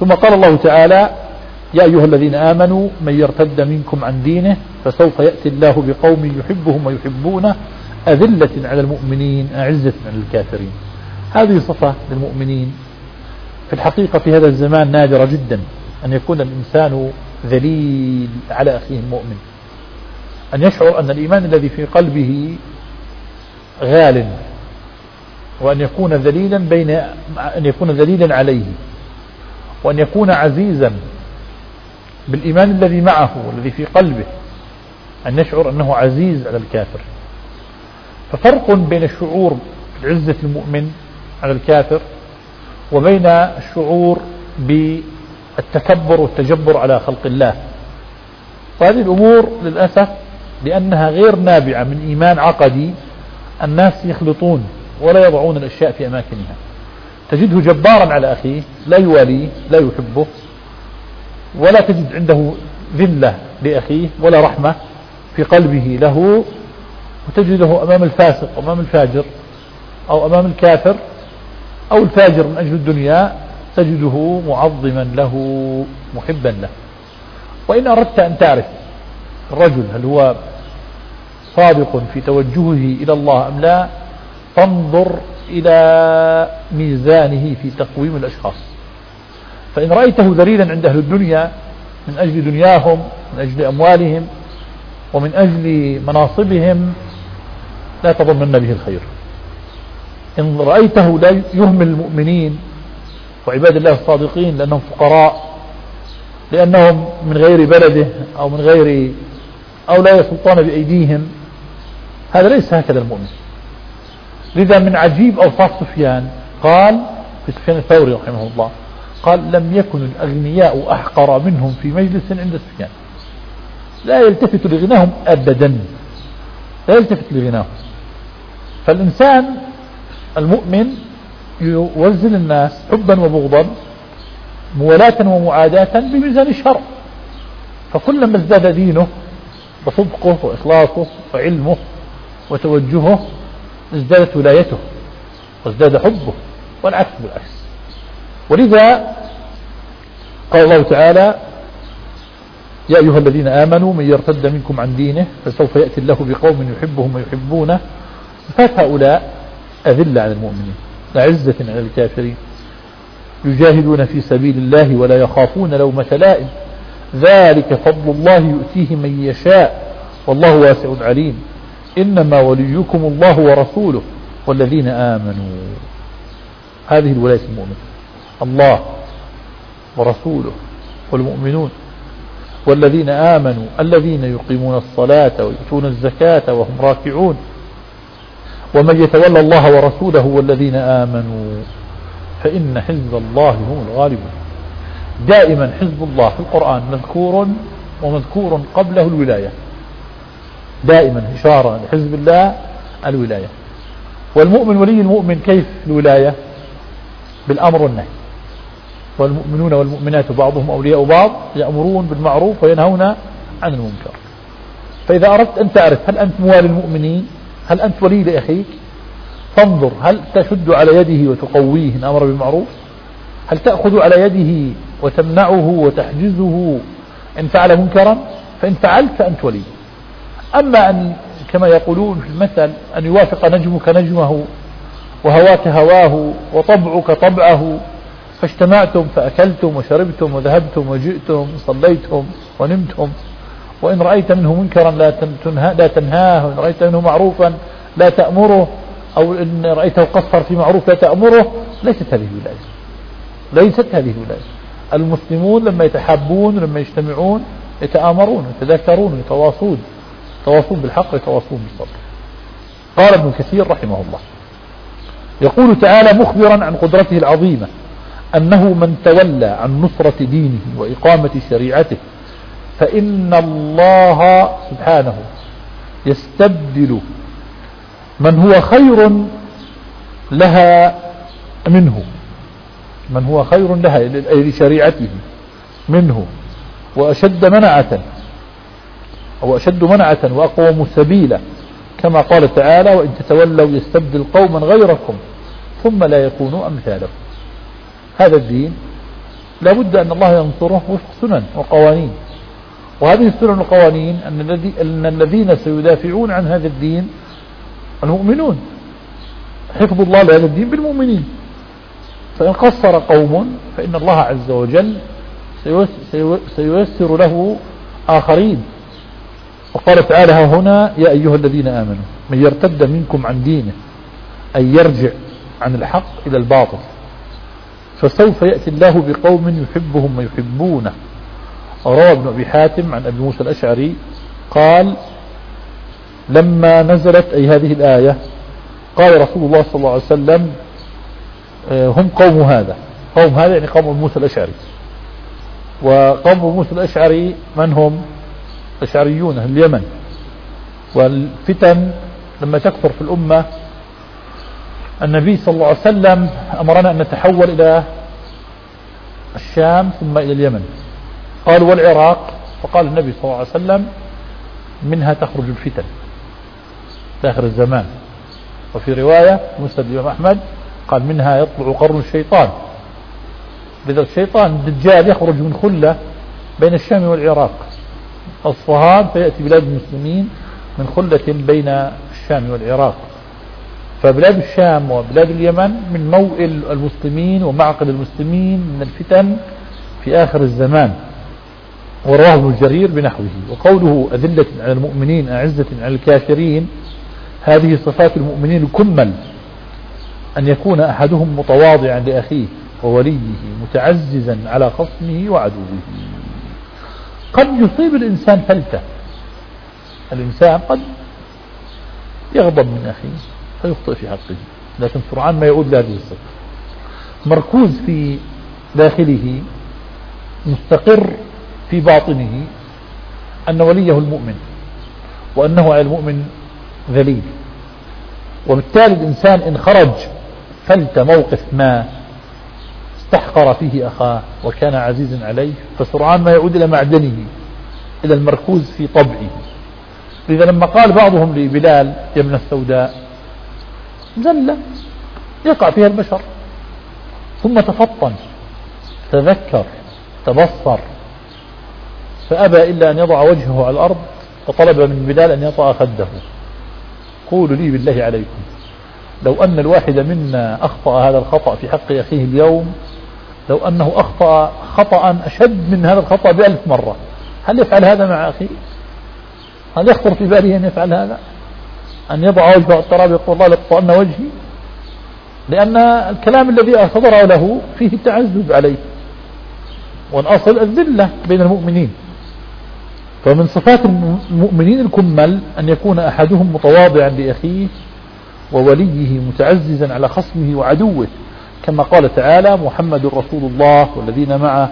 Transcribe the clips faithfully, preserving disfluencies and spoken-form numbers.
ثم قال الله تعالى: يا أيها الذين آمنوا من يرتد منكم عن دينه فسوف يأتي الله بقوم يحبهم ويحبونه أذلة على المؤمنين أعزة على الكافرين. هذه صفة للمؤمنين. في الحقيقة في هذا الزمان نادرة جدا أن يكون الإنسان ذليل على أخيه المؤمن، أن يشعر أن الإيمان الذي في قلبه غال، وأن يكون ذليلا بين أن يكون ذليلا عليه، وأن يكون عزيزا بالإيمان الذي معه والذي في قلبه، أن يشعر أنه عزيز على الكافر. ففرق بين الشعور بعزة المؤمن على الكافر وبين الشعور بالتكبر والتجبر على خلق الله. وهذه الأمور للأسف لأنها غير نابعة من إيمان عقدي الناس يخلطون ولا يضعون الأشياء في أماكنها. تجده جبارا على أخيه، لا يواليه لا يحبه، ولا تجد عنده ذلة لأخيه ولا رحمة في قلبه له، وتجده أمام الفاسق أمام الفاجر أو أمام الكافر أو الفاجر من أجل الدنيا تجده معظما له محبا له. وإن أردت أن تعرف الرجل هل هو صادق في توجهه إلى الله أم لا، فانظر إلى ميزانه في تقويم الأشخاص. فإن رأيته ذليلا عند أهل الدنيا من أجل دنياهم، من أجل أموالهم، ومن أجل مناصبهم، لا تظنن به الخير. إن رأيته لا يهمل المؤمنين وعباد الله الصادقين لأنهم فقراء، لأنهم من غير بلده أو من غير أو لا يسلطون بأيديهم، هذا ليس هكذا المؤمن. لذا من عجيب أوصاف سفيان، قال في سفيان الثوري رحمه الله، قال: لم يكن الأغنياء أحقر منهم في مجلس عند سفيان. لا يلتفت لغناهم أبدا، لا يلتفت لغناهم. فالإنسان المؤمن يوزن الناس حبا وبغضا، موالاة ومعاداة بميزان الشرع. فكلما ازداد دينه وصدقه وإخلاصه وعلمه وتوجهه ازدادت ولايته وازداد حبه، والعكس بالعكس. ولذا قال الله تعالى: يا أيها الذين آمنوا من يرتد منكم عن دينه فسوف يأتي الله بقوم يحبهم ويحبونه. صفات هؤلاء: أذلة على المؤمنين أعزة على الكافرين، يجاهدون في سبيل الله ولا يخافون لومة لائم، ذلك فضل الله يؤتيه من يشاء والله واسع عليم، إنما وليكم الله ورسوله والذين آمنوا. هذه الولاية المؤمن، الله ورسوله والمؤمنون والذين آمنوا الذين يقيمون الصلاة ويؤتون الزكاة وهم راكعون، ومن يتولى الله ورسوله والذين آمنوا فإن حزب الله هم الغالبون. دائما حزب الله في القرآن مذكور ومذكور قبله الولاية، دائما إشارة لحزب الله الولاية. والمؤمن ولي المؤمن كيف الولاية؟ بالأمر والنهي. والمؤمنون والمؤمنات بعضهم أولياء بعض يأمرون بالمعروف وينهون عن المنكر. فإذا أردت أن تعرف هل أنت موالي المؤمنين، هل أنت ولي لأخيك، فانظر هل تشد على يده وتقويه إن أمر بالمعروف، هل تأخذ على يده وتمنعه وتحجزه إن فعل منكرا، فإن فعلت فأنت ولي. أما أن كما يقولون في المثل أن يوافق نجمك نجمه وهواك هواه وطبعك طبعه، فاجتمعتم فأكلتم وشربتم وذهبتم وجئتم صليتم ونمتم، وإن رأيت منه منكرا لا تنهاه, لا تنهاه، وإن رأيت منه معروفا لا تأمره، أو إن رأيته قصر في معروف لا تأمره. ليست هذه ولاية، ليست هذه ولاية. المسلمون لما يتحابون لما يجتمعون يتآمرون يتذاكرون يتواصون، يتواصون بالحق يتواصون بالصبر. قال ابن كثير رحمه الله، يقول تعالى مخبرا عن قدرته العظيمة أنه من تولى عن نصرة دينه وإقامة شريعته فإن الله سبحانه يستبدل من هو خير لها منه، من هو خير لها أي لشريعته منه، وأشد منعة أو أشد منعة وأقوم سبيلا، كما قال تعالى وإن تتولوا يستبدل قوما غيركم ثم لا يكونوا أمثالكم. هذا الدين لا بد أن الله ينصره وفق سنن وقوانين، وهذه السنن والقوانين أن الذين سيدافعون عن هذا الدين المؤمنون، حفظ الله لهذا الدين بالمؤمنين. فإن قصر قوم فإن الله عز وجل سييسر له آخرين. وقال تعالى هنا يا أيها الذين آمنوا من يرتد منكم عن دينه أي يرجع عن الحق إلى الباطل فسوف يأتي الله بقوم يحبهم ويحبونه. روى ابن أبي حاتم عن أبي موسى الأشعري قال لما نزلت أي هذه الآية قال رسول الله صلى الله عليه وسلم هم قوم هذا، قوم هذا يعني قوم أبي موسى الأشعري. وقوم أبي موسى الأشعري من هم؟ أشعريون أهل اليمن. والفتن لما تكثر في الأمة النبي صلى الله عليه وسلم أمرنا أن نتحول إلى الشام ثم إلى اليمن. قالوا والعراق، فقال النبي صلى الله عليه وسلم منها تخرج الفتن في آخر الزمان. وفي رواية مسند الإمام أحمد قال منها يطلع قرن الشيطان. لذا الشيطان الدجال يخرج من خلة بين الشام والعراق أصفهان، فيأتي بلاد المسلمين من خلة بين الشام والعراق. فبلاد الشام وبلاد اليمن من موئل المسلمين ومعقل المسلمين من الفتن في آخر الزمان. ورواه ابن جرير بنحوه. وقوله أذلة على المؤمنين أعزة على الكافرين هذه صفات المؤمنين الكمل، أن يكون أحدهم متواضعا لأخيه ووليه متعززا على خصمه وعدوه. قد يصيب الإنسان فلتة، الإنسان قد يغضب من أخيه فيخطئ في حقه، لكن سرعان ما يعود لهذه الصفة. مركوز في داخله مستقر في باطنه أن وليه المؤمن وأنه على المؤمن ذليل. وبالتالي الإنسان إن خرج فلت موقف ما استحقر فيه أخاه وكان عزيزا عليه فسرعان ما يعود إلى معدنه، إلى المركوز في طبعه. لذا لما قال بعضهم لبلال يا ابن السوداء زلة يقع فيها البشر، ثم تفطن تذكر تبصر فأبى إلا أن يضع وجهه على الأرض فطلب من بلال أن يطأ خده. قولوا لي بالله عليكم لو أن الواحد منا أخطأ هذا الخطأ في حق أخيه اليوم، لو أنه أخطأ خطأ أشد من هذا الخطأ بألف مرة، هل يفعل هذا مع أخيه؟ هل يخطر في باله أن يفعل هذا؟ أن يضع وجهه على التراب يقول الله لأقطعن وجهي؟ لأن الكلام الذي صدره له فيه التعزز عليه، والأصل الذلة بين المؤمنين. فمن صفات المؤمنين الكمل أن يكون أحدهم متواضعا لأخيه ووليه متعززا على خصمه وعدوه، كما قال تعالى محمد رسول الله والذين معه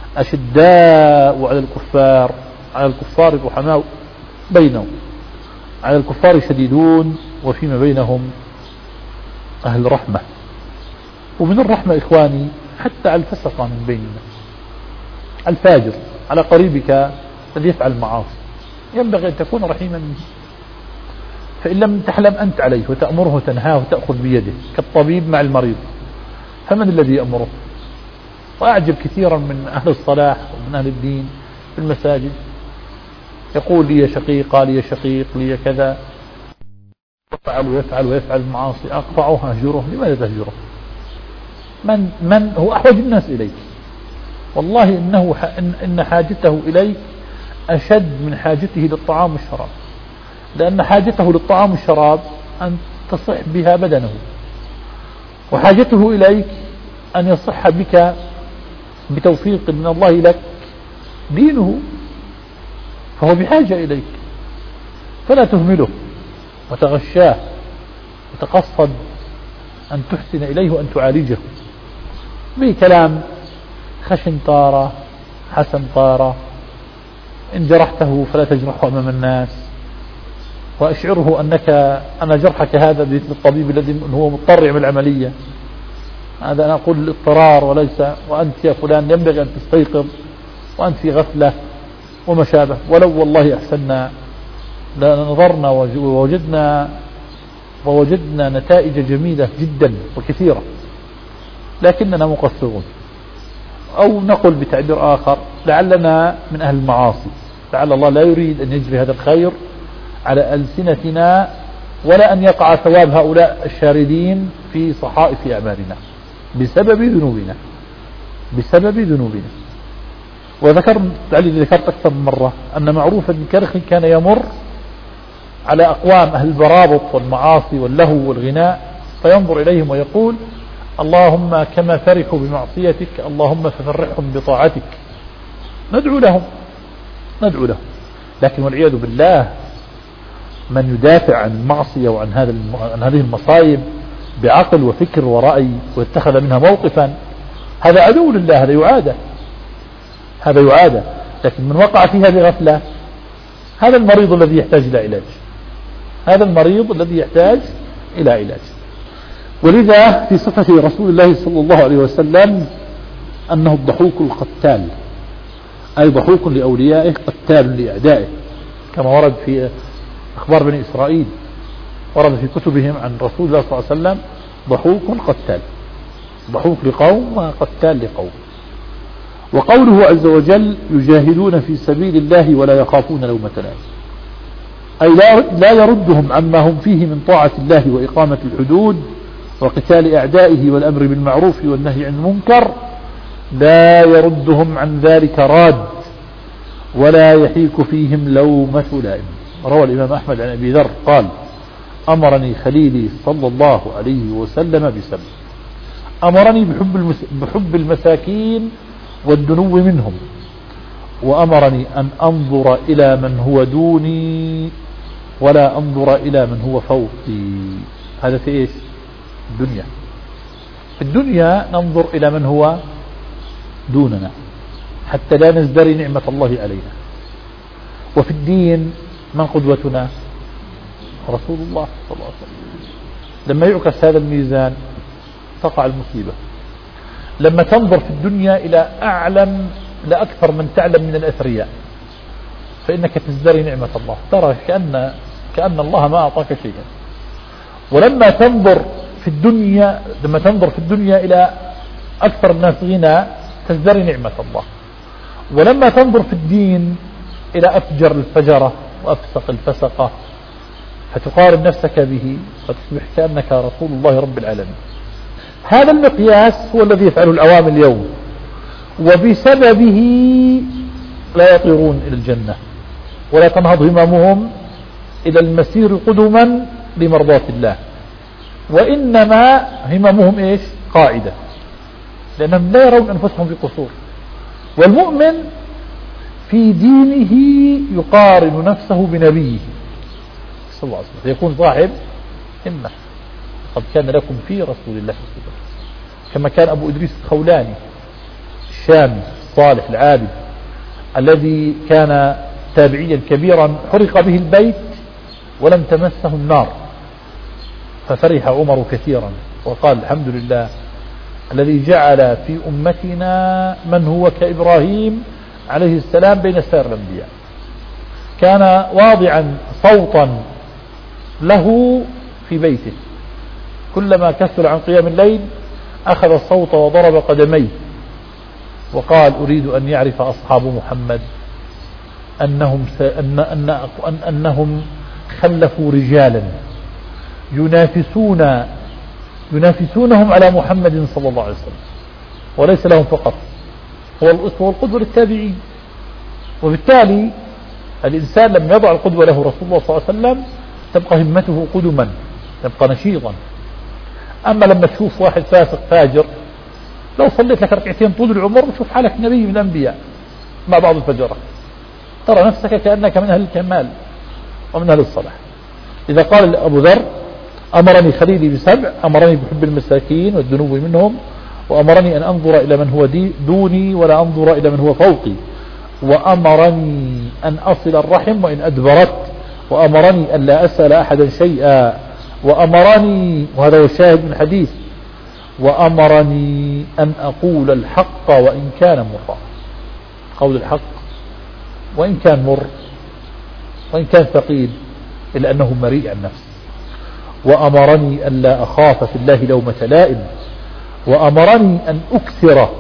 أشداء على الكفار على الكفار رحماء بينهم، على الكفار شديدون وفيما بينهم أهل رحمة. ومن الرحمة إخواني حتى على الفسقة من بيننا، الفاجر على قريبك الذي يفعل المعاصي ينبغي أن تكون رحيما منه، فإن لم تحلم أنت عليه وتأمره وتنهاه وتأخذ بيده كالطبيب مع المريض، فمن الذي يأمره؟ وأعجب كثيرا من أهل الصلاح ومن أهل الدين في المساجد يقول لي شقيق لي شقيق لي كذا، يفعل ويفعل ويفعل المعاصي، أقطعه أهجره. لماذا تهجره؟ من, من هو أحوج الناس إليك؟ والله إنه إن, إن حاجته إليك أشد من حاجته للطعام والشراب، لأن حاجته للطعام والشراب أن تصح بها بدنه، وحاجته إليك أن يصح بك بتوفيق من الله لك دينه، فهو بحاجة إليك، فلا تهمله وتغشاه وتقصد أن تحسن إليه وأن تعالجه بكلام خشن طارة حسن طارة. إن جرحته فلا تجرحه أمام الناس، وأشعره أنك أنا جرحك هذا باسم الطبيب الذي هو مضطر يعمل العملية، هذا أنا أقول الاضطرار وليس وأنت يا فلان ينبغي أن تستيقظ وأنت في غفلة وما شابه. ولو والله أحسننا لنظرنا ووجدنا ووجدنا نتائج جميلة جدا وكثيرة، لكننا مقصرون. أو نقول بتعبير آخر لعلنا من أهل المعاصي، لعل الله لا يريد أن يجري هذا الخير على ألسنتنا ولا أن يقع ثواب هؤلاء الشاردين في صحائف أعمالنا بسبب ذنوبنا بسبب ذنوبنا. وذكرت لعلي ذكرت أكثر من مرة أن معروف بن كرخي كان يمر على أقوام أهل البرابط والمعاصي واللهو والغناء فينظر إليهم ويقول اللهم كما فرحوا بمعصيتك اللهم ففرحهم بطاعتك. ندعو لهم ندعو لهم لكن والعياذ بالله من يدافع عن المعصية وعن هذا عن هذه المصايب بعقل وفكر ورأي واتخذ منها موقفا هذا عدو لله، هذا يعادى هذا يعادى. لكن من وقع فيها بغفلة هذا المريض الذي يحتاج إلى علاج هذا المريض الذي يحتاج إلى علاج. ولذا في صفة رسول الله صلى الله عليه وسلم أنه الضحوك القتال، أي ضحوك لأوليائه قتال لأعدائه، كما ورد في أخبار بني إسرائيل، ورد في كتبهم عن رسول الله صلى الله عليه وسلم ضحوك قتال، ضحوك لقوم وقتال لقوم. وقوله عز وجل يجاهدون في سبيل الله ولا يخافون لومة لائم، أي لا يردهم عما هم فيه من طاعة الله وإقامة الحدود وقتال أعدائه والأمر بالمعروف والنهي عن المنكر، لا يردهم عن ذلك راد ولا يحيك فيهم لومة لائم. روى الإمام أحمد عن أبي ذر قال أمرني خليلي صلى الله عليه وسلم بسبب، أمرني بحب, المس... بحب المساكين والدنو منهم، وأمرني أن أنظر إلى من هو دوني ولا أنظر إلى من هو فوقي. هذا في إيش؟ الدنيا. في الدنيا ننظر إلى من هو دوننا حتى لا نزدري نعمة الله علينا. وفي الدين من قدوتنا؟ رسول الله صلى الله عليه وسلم. لما يعكس هذا الميزان تقع المصيبة. لما تنظر في الدنيا إلى أعلم لأكثر من تعلم من الأثرياء فإنك تزدري نعمة الله، ترى كأن كأن الله ما أعطاك شيئا. ولما تنظر في الدنيا لما تنظر في الدنيا إلى أكثر الناس غنى تزدري نعمة الله. ولما تنظر في الدين إلى أفجر الفجرة وأفسق الفسقة فتقارن نفسك به وتصبح كأنك رسول الله رب العالمين. هذا المقياس هو الذي يفعله العوام اليوم، وبسببه لا يطيرون إلى الجنة ولا تنهض هممهم إلى المسير قدما لمرضاة الله، وإنما هممهم إيش؟ قاعدة، لأنهم لا يرون أنفسهم بقصور. والمؤمن في دينه يقارن نفسه بنبيه صلى الله عليه وسلم فيكون صاحب همة. قد كان لكم في رسول الله كما كان أبو إدريس الخولاني الشامي الصالح العابد الذي كان تابعيا كبيرا حرق به البيت ولم تمسه النار ففرح عمر كثيرا وقال الحمد لله الذي جعل في أمتنا من هو كإبراهيم عليه السلام بين سائر الأنبياء. كان واضعا صوتا له في بيته، كلما كسل عن قيام الليل أخذ الصوت وضرب قدميه وقال أريد أن يعرف أصحاب محمد أنهم, أن أن أن أنهم خلفوا رجالا ينافسون ينافسونهم على محمد صلى الله عليه وسلم، وليس لهم فقط، هو الأسوة والقدوة للتابعين. وبالتالي الإنسان لم يضع القدوة له رسول الله صلى الله عليه وسلم تبقى همته قدما، تبقى نشيطا. أما لما تشوف واحد فاسق فاجر لو صليت لك ركعتين طول العمر وتشوف حالك نبي من الأنبياء مع بعض الفجرة ترى نفسك كأنك من أهل الكمال ومن أهل الصلاح. إذا قال أبو ذر أمرني خليلي بسبع، أمرني بحب المساكين والدنو منهم، وأمرني أن أنظر إلى من هو دوني ولا أنظر إلى من هو فوقي، وأمرني أن أصل الرحم وإن أدبرت، وأمرني أن لا أسأل أحدا شيئا، وأمرني وهذا هو الشاهد من الحديث وأمرني أن أقول الحق وإن كان مرا. قول الحق وإن كان مر وإن كان ثقيل إلا أنه مريء عن نفسه. وأمرني أن لا أخاف في الله لومة لائم، وأمرني أن أكثر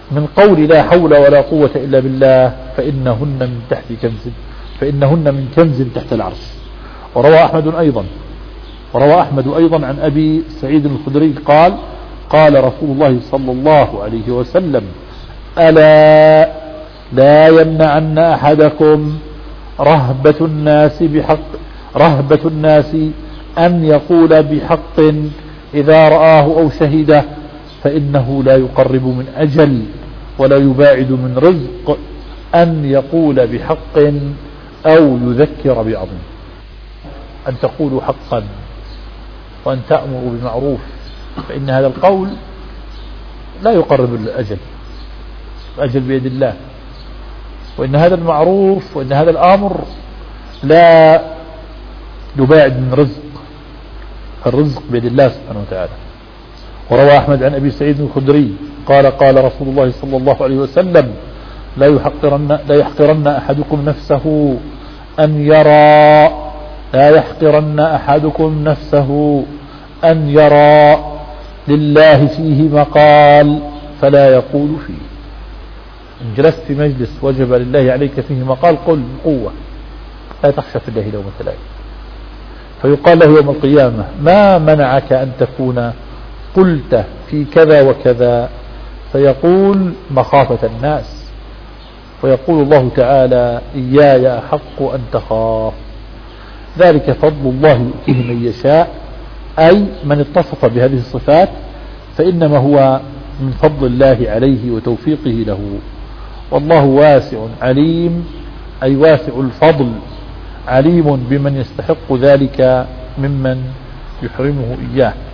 من قول لا حول ولا قوة إلا بالله فإنهن من تحت كنز فإنهن من كنز تحت العرش. وروى أحمد أيضا وروى أحمد أيضا عن أبي سعيد الخدري قال قال رسول الله صلى الله عليه وسلم ألا لا يمنعن أحدكم رهبة الناس بحق رهبة الناس أن يقول بحق إذا رآه أو شهده فإنه لا يقرب من أجل ولا يباعد من رزق أن يقول بحق أو يذكر بعظيم. أن تقولوا حقا وأن تأمروا بالمعروف فإن هذا القول لا يقرب الأجل، الأجل بيد الله، وإن هذا المعروف وإن هذا الأمر لا يباعد من رزق، الرزق بيد الله سبحانه وتعالى. وروى أحمد عن أبي سعيد الخدري قال قال رسول الله صلى الله عليه وسلم لا يحقرن, لا يحقرن أحدكم نفسه أن يرى لا يحقرن أحدكم نفسه أن يرى لله فيه مقال فلا يقول فيه. إن جلست في مجلس وجب لله عليك فيه مقال قل بقوة لا تخشى في الله لومة لائم، فيقال له يوم القيامة ما منعك أن تكون قلت في كذا وكذا، فيقول مخافة الناس، ويقول الله تعالى إياي أحق أن تخاف. ذلك فضل الله يؤتيه من يشاء، أي من اتصف بهذه الصفات فإنما هو من فضل الله عليه وتوفيقه له. والله واسع عليم، أي واسع الفضل عليم بمن يستحق ذلك ممن يحرمه إياه.